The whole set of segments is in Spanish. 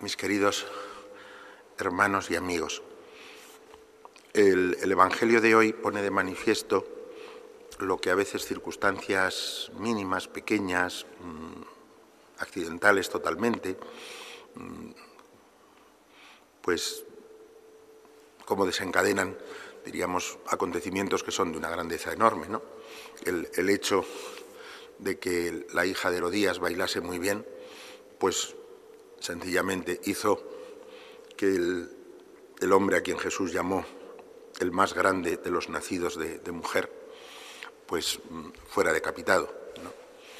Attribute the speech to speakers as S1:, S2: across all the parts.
S1: mis queridos hermanos y amigos. El Evangelio de hoy pone de manifiesto lo que a veces circunstancias mínimas, pequeñas, accidentales totalmente, pues como desencadenan, diríamos, acontecimientos que son de una grandeza enorme, ¿no? El hecho de que la hija de Herodías bailase muy bien, pues sencillamente hizo que el hombre a quien Jesús llamó el más grande de los nacidos de mujer, pues fuera decapitado, ¿no?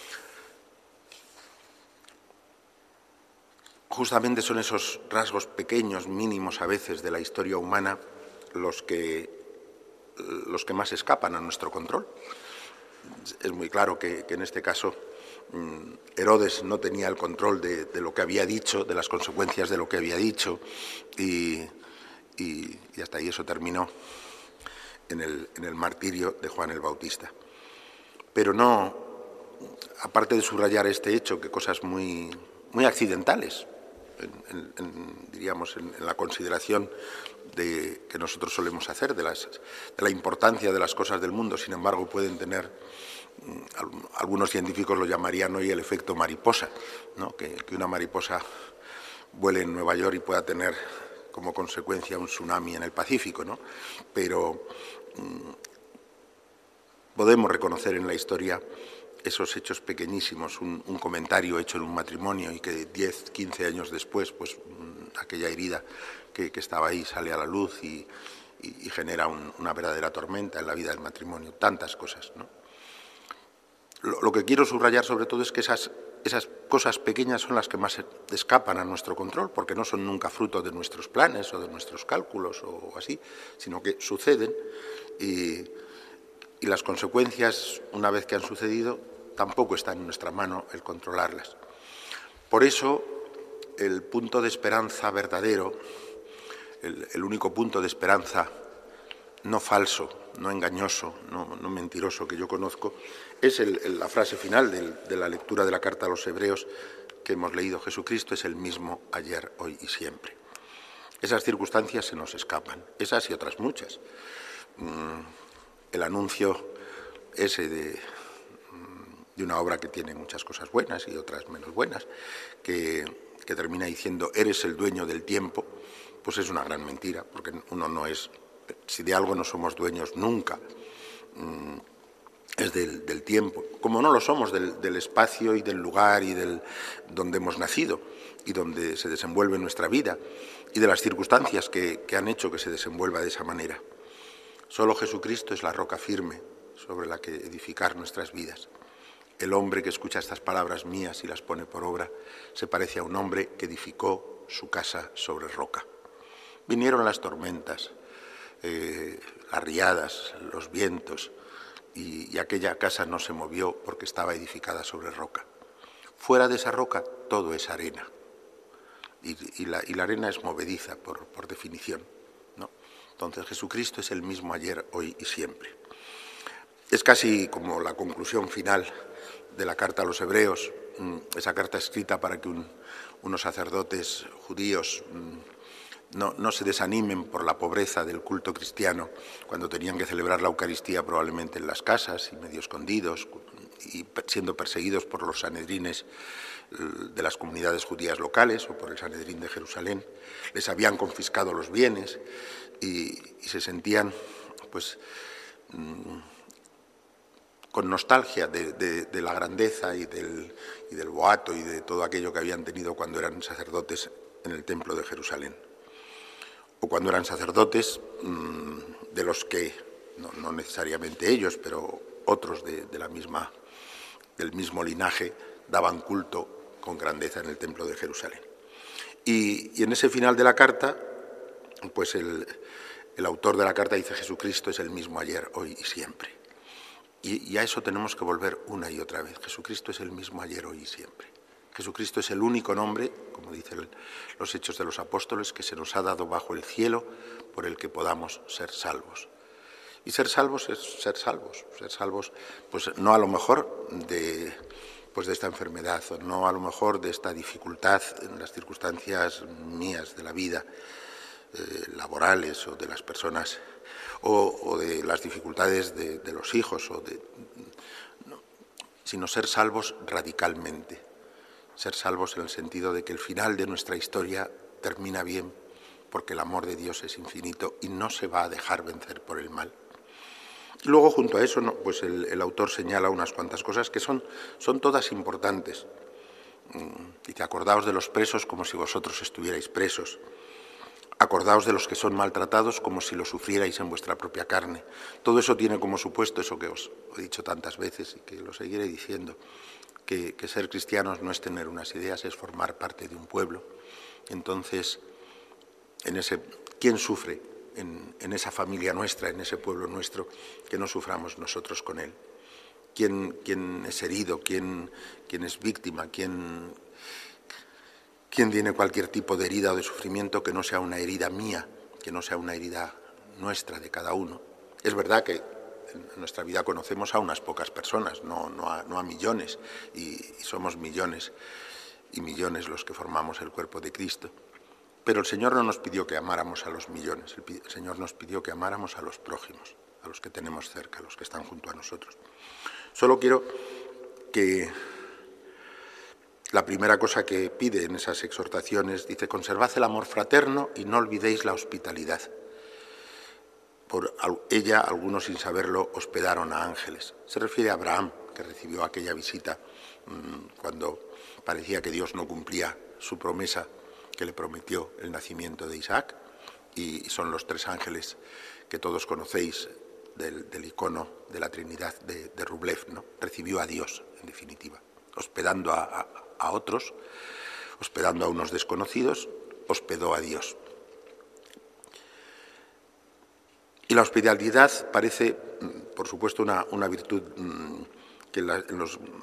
S1: Justamente son esos rasgos pequeños, mínimos a veces de la historia humana los que más escapan a nuestro control. Es muy claro que en este caso Herodes no tenía el control de lo que había dicho, de las consecuencias de lo que había dicho, y hasta ahí eso terminó en el martirio de Juan el Bautista. Pero no, aparte de subrayar este hecho, que cosas muy accidentales, diríamos, en la consideración que nosotros solemos hacer de la importancia de las cosas del mundo, sin embargo pueden tener, algunos científicos lo llamarían hoy el efecto mariposa, ¿no? Que una mariposa vuele en Nueva York y pueda tener como consecuencia un tsunami en el Pacífico, ¿no? Pero podemos reconocer en la historia esos hechos pequeñísimos, un comentario hecho en un matrimonio y que 10, 15 años después, pues aquella herida que estaba ahí sale a la luz y genera una verdadera tormenta en la vida del matrimonio. Tantas cosas, ¿no? Lo que quiero subrayar sobre todo es que esas cosas pequeñas son las que más escapan a nuestro control, porque no son nunca fruto de nuestros planes o de nuestros cálculos o así, sino que suceden y las consecuencias, una vez que han sucedido, tampoco está en nuestra mano el controlarlas. Por eso, el punto de esperanza verdadero, el único punto de esperanza no falso, no engañoso, no mentiroso que yo conozco, es la frase final de la lectura de la carta a los Hebreos que hemos leído. Jesucristo es el mismo ayer, hoy y siempre. Esas circunstancias se nos escapan, esas y otras muchas. El anuncio ese de una obra que tiene muchas cosas buenas y otras menos buenas, que termina diciendo eres el dueño del tiempo, pues es una gran mentira, porque uno no es, si de algo no somos dueños nunca, es del tiempo, como no lo somos del espacio y del lugar y donde hemos nacido y donde se desenvuelve nuestra vida y de las circunstancias que han hecho que se desenvuelva de esa manera. Solo Jesucristo es la roca firme sobre la que edificar nuestras vidas. El hombre que escucha estas palabras mías y las pone por obra se parece a un hombre que edificó su casa sobre roca. Vinieron las tormentas, las riadas, los vientos, y aquella casa no se movió porque estaba edificada sobre roca. Fuera de esa roca todo es arena, y la arena es movediza por definición, ¿no? Entonces Jesucristo es el mismo ayer, hoy y siempre. Es casi como la conclusión final de la carta a los Hebreos, esa carta escrita para que unos sacerdotes judíos no se desanimen por la pobreza del culto cristiano cuando tenían que celebrar la Eucaristía probablemente en las casas y medio escondidos y siendo perseguidos por los sanedrines de las comunidades judías locales o por el Sanedrín de Jerusalén. Les habían confiscado los bienes y se sentían pues con nostalgia de la grandeza y del boato y de todo aquello que habían tenido cuando eran sacerdotes en el templo de Jerusalén, o cuando eran sacerdotes de los que, no necesariamente ellos, pero otros del mismo linaje, daban culto con grandeza en el templo de Jerusalén. Y en ese final de la carta, pues el autor de la carta dice: Jesucristo es el mismo ayer, hoy y siempre. Y a eso tenemos que volver una y otra vez. Jesucristo es el mismo ayer, hoy y siempre. Jesucristo es el único nombre, como dicen los Hechos de los Apóstoles, que se nos ha dado bajo el cielo por el que podamos ser salvos. Y ser salvos es ser salvos, pues no a lo mejor pues de esta enfermedad, o no a lo mejor de esta dificultad en las circunstancias mías de la vida, laborales o de las personas, o de las dificultades de los hijos, sino ser salvos radicalmente, ser salvos en el sentido de que el final de nuestra historia termina bien, porque el amor de Dios es infinito y no se va a dejar vencer por el mal. Y luego, junto a eso, pues el autor señala unas cuantas cosas que son todas importantes. Dice: acordaos de los presos como si vosotros estuvierais presos. Acordaos de los que son maltratados como si lo sufrierais en vuestra propia carne. Todo eso tiene como supuesto eso que os he dicho tantas veces y que lo seguiré diciendo, que ser cristianos no es tener unas ideas, es formar parte de un pueblo. Entonces, ¿quién sufre en esa familia nuestra, en ese pueblo nuestro, que no suframos nosotros con él? ¿Quién es herido? ¿Quién es víctima? ¿Quién tiene cualquier tipo de herida o de sufrimiento que no sea una herida mía, que no sea una herida nuestra, de cada uno? Es verdad que en nuestra vida conocemos a unas pocas personas, no a millones, y somos millones y millones los que formamos el cuerpo de Cristo. Pero el Señor no nos pidió que amáramos a los millones, el Señor nos pidió que amáramos a los prójimos, a los que tenemos cerca, a los que están junto a nosotros. Solo quiero que la primera cosa que pide en esas exhortaciones, dice: conservad el amor fraterno y no olvidéis la hospitalidad. Por ella, algunos sin saberlo, hospedaron a ángeles. Se refiere a Abraham, que recibió aquella visita cuando parecía que Dios no cumplía su promesa, que le prometió el nacimiento de Isaac, y son los tres ángeles que todos conocéis del icono de la Trinidad de Rublev, ¿no? Recibió a Dios, en definitiva, hospedando a otros, hospedando a unos desconocidos, hospedó a Dios. Y la hospitalidad parece, por supuesto, una virtud que en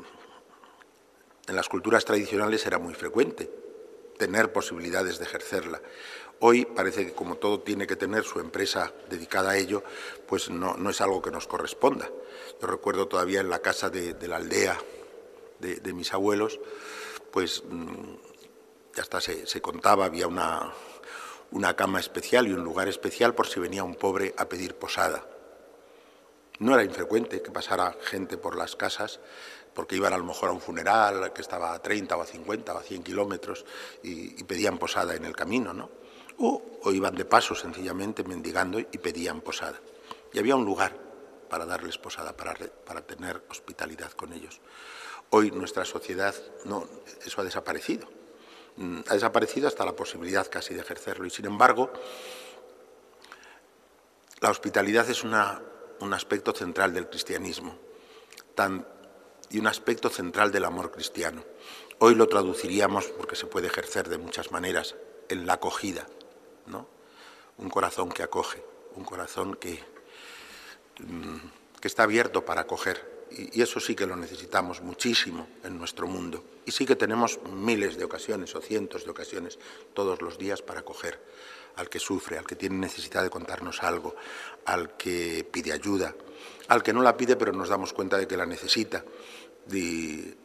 S1: las culturas tradicionales era muy frecuente, tener posibilidades de ejercerla. Hoy parece que, como todo tiene que tener su empresa dedicada a ello, pues no es algo que nos corresponda. Yo recuerdo todavía en la casa de la aldea de mis abuelos, pues ya hasta se contaba, había una cama especial y un lugar especial por si venía un pobre a pedir posada. No era infrecuente que pasara gente por las casas, porque iban a lo mejor a un funeral que estaba a 30 o a 50 o a 100 kilómetros y pedían posada en el camino, ¿no? O iban de paso sencillamente mendigando y pedían posada. Y había un lugar para darles posada, para tener hospitalidad con ellos. Hoy nuestra sociedad, eso ha desaparecido. Ha desaparecido hasta la posibilidad casi de ejercerlo. Y sin embargo, la hospitalidad es un aspecto central del cristianismo y un aspecto central del amor cristiano. Hoy lo traduciríamos, porque se puede ejercer de muchas maneras, en la acogida, ¿no? Un corazón que acoge, un corazón que está abierto para acoger. Y eso sí que lo necesitamos muchísimo en nuestro mundo. Y sí que tenemos miles de ocasiones o cientos de ocasiones todos los días para acoger al que sufre, al que tiene necesidad de contarnos algo, al que pide ayuda, al que no la pide pero nos damos cuenta de que la necesita. Y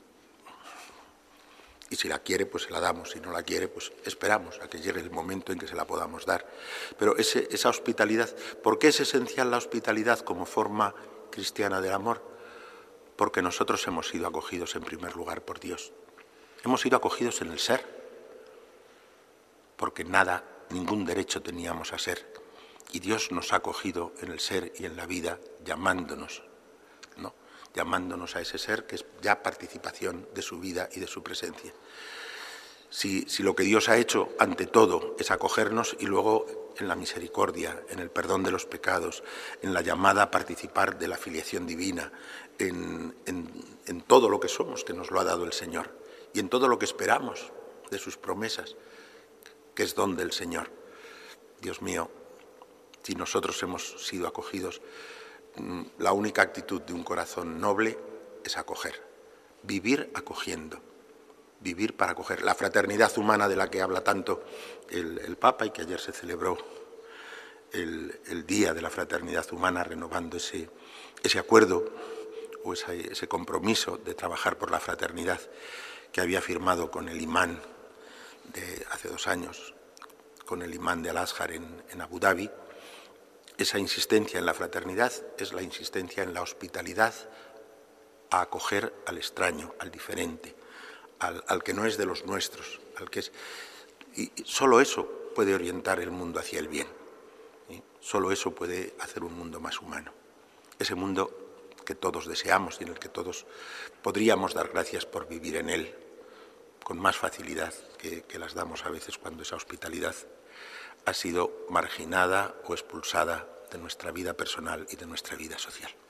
S1: si la quiere, pues se la damos. Si no la quiere, pues esperamos a que llegue el momento en que se la podamos dar. Pero esa hospitalidad, ¿por qué es esencial la hospitalidad como forma cristiana del amor? Porque nosotros hemos sido acogidos en primer lugar por Dios. Hemos sido acogidos en el ser, porque ningún derecho teníamos a ser. Y Dios nos ha acogido en el ser y en la vida, llamándonos, ¿no? Llamándonos a ese ser que es ya participación de su vida y de su presencia. Si lo que Dios ha hecho ante todo es acogernos y luego en la misericordia, en el perdón de los pecados, en la llamada a participar de la filiación divina, en todo lo que somos, que nos lo ha dado el Señor, y en todo lo que esperamos de sus promesas, que es don del Señor. Dios mío, si nosotros hemos sido acogidos, la única actitud de un corazón noble es acoger, vivir acogiendo, vivir para acoger. La fraternidad humana de la que habla tanto el Papa y que ayer se celebró el Día de la Fraternidad Humana, renovando ese acuerdo o ese compromiso de trabajar por la fraternidad que había firmado con el imán de hace 2 años, con el imán de Al-Azhar en Abu Dhabi, esa insistencia en la fraternidad es la insistencia en la hospitalidad, a acoger al extraño, al diferente, al que no es de los nuestros, al que es... Y solo eso puede orientar el mundo hacia el bien. ¿Sí? Solo eso puede hacer un mundo más humano. Ese mundo que todos deseamos y en el que todos podríamos dar gracias por vivir en él con más facilidad que las damos a veces cuando esa hospitalidad ha sido marginada o expulsada de nuestra vida personal y de nuestra vida social.